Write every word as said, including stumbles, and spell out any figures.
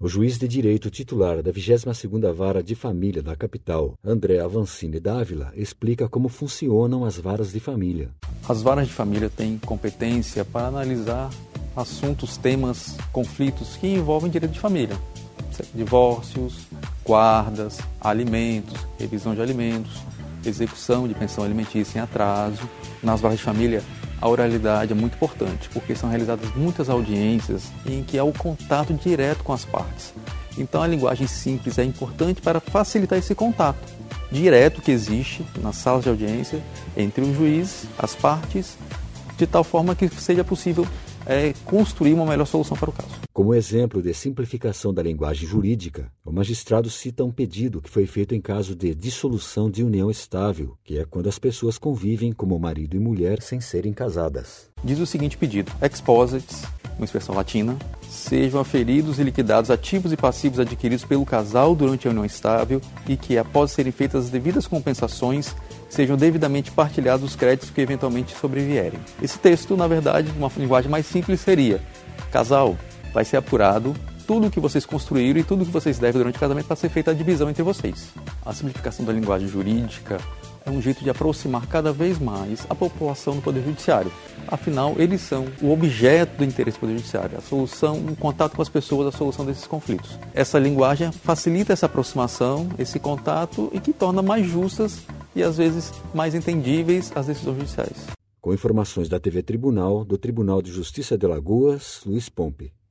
O juiz de direito titular da vigésima segunda Vara de Família da capital, André Avancini Dávila, explica como funcionam as varas de família. As varas de família têm competência para analisar assuntos, temas, conflitos que envolvem direito de família. Divórcios, guardas, alimentos, revisão de alimentos, execução de pensão alimentícia em atraso. Nas varas de família, a oralidade é muito importante, porque são realizadas muitas audiências em que há o contato direto com as partes. Então a linguagem simples é importante para facilitar esse contato direto que existe nas salas de audiência entre o juiz, as partes, de tal forma que seja possível é, construir uma melhor solução para o caso. Como exemplo de simplificação da linguagem jurídica, o magistrado cita um pedido que foi feito em caso de dissolução de união estável, que é quando as pessoas convivem como marido e mulher sem serem casadas. Diz o seguinte pedido: exposits, uma expressão latina, sejam aferidos e liquidados ativos e passivos adquiridos pelo casal durante a união estável e que, após serem feitas as devidas compensações, sejam devidamente partilhados os créditos que eventualmente sobrevierem. Esse texto, na verdade, uma linguagem mais simples seria: casal, vai ser apurado tudo o que vocês construíram e tudo o que vocês devem durante o casamento para ser feita a divisão entre vocês. A simplificação da linguagem jurídica é um jeito de aproximar cada vez mais a população do Poder Judiciário. Afinal, eles são o objeto do interesse do Poder Judiciário, a solução, o contato com as pessoas, a solução desses conflitos. Essa linguagem facilita essa aproximação, esse contato e que torna mais justas e, às vezes, mais entendíveis as decisões judiciais. Com informações da T V Tribunal, do Tribunal de Justiça de Alagoas, Luiz Pompe.